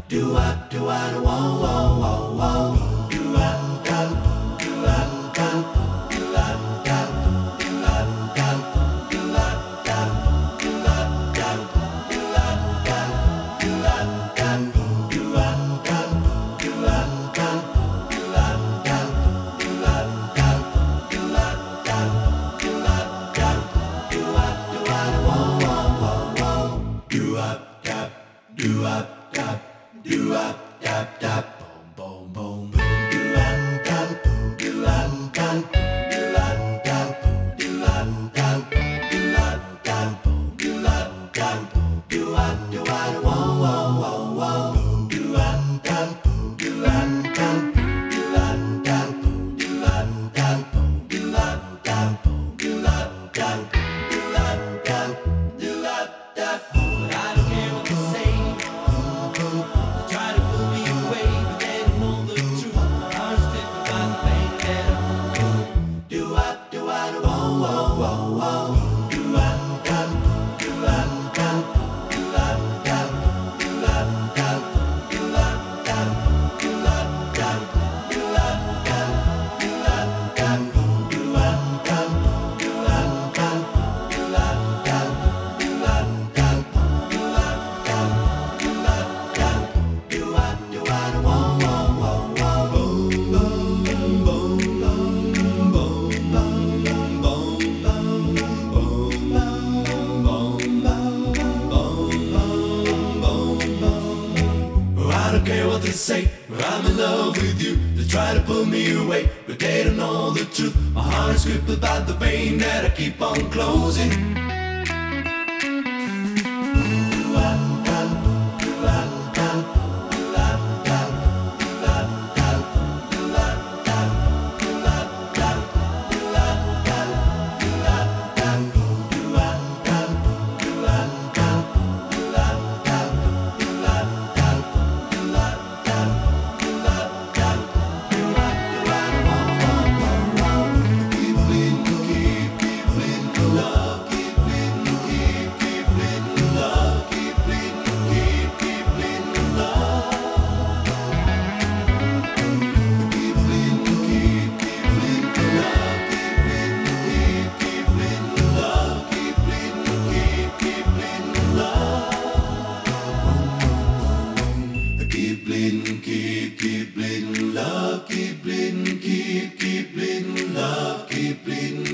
do up, do I, whoa, whoa, whoa, whoa. Do up, dum, do up, dum, do up, dum, do up, dum, do up, dum, do up, dum, do up, dum, do up, dum, do up, dum, do up, dum, do up, dum, do up, dum, do up, dum, do up, dum, do up, do I, whoa, whoa, whoa, whoa. Do up, dap, do up, dap. Do up, dap, dap, boom, boom, boom, boom. Do up, dap, do up, dap, do up, dap, do up, dap, do up, dap, do up, dap, do up, do up, whoa, whoa, whoa, whoa. Do up, dap, do up, dap, do up, dap, do up, dap, do up, dap, do up, dap, do up, dap, do up, dap. I don't care what they say. Try to pull me away, but they don't know the truth. My heart's driven by the pain that I'm do up, do up, whoa, whoa, whoa, whoa. Do up, dum, do up, dum, do up, dum, do up, dum, do up, dum, do up, dum, do up, dum, do up, dum, do up, dum, do up, dum, do up, dum, do up, dum, do up, dum, do up, dum. Do up, do up, whoa, whoa, whoa, whoa. Boom, boom, boom, boom, boom, boom, boom, I don't care what they say, I'm in love with you. They try to pull me away, but they don't know the truth. My heart is gripped about the vein that I keep on closing. Do up, dum, do up, dum, do up, dum, do up, dum, do up, dum, do up, dum, do up, dum, do up, dum, do up, dum, do up, dum, do up, dum, do up, dum, do up, dum, do up, dum, do up, whoa, whoa, whoa, whoa. Keep bleeding, keep bleeding, love, keep bleeding, keep bleeding, love, keep bleeding, keep bleeding, love. Keep bleeding, keep bleeding, love, keep bleeding, love, keep bleeding, keep bleeding, love. Keep bleeding, keep bleeding, love, keep bleeding, keep bleeding, love, keep bleeding.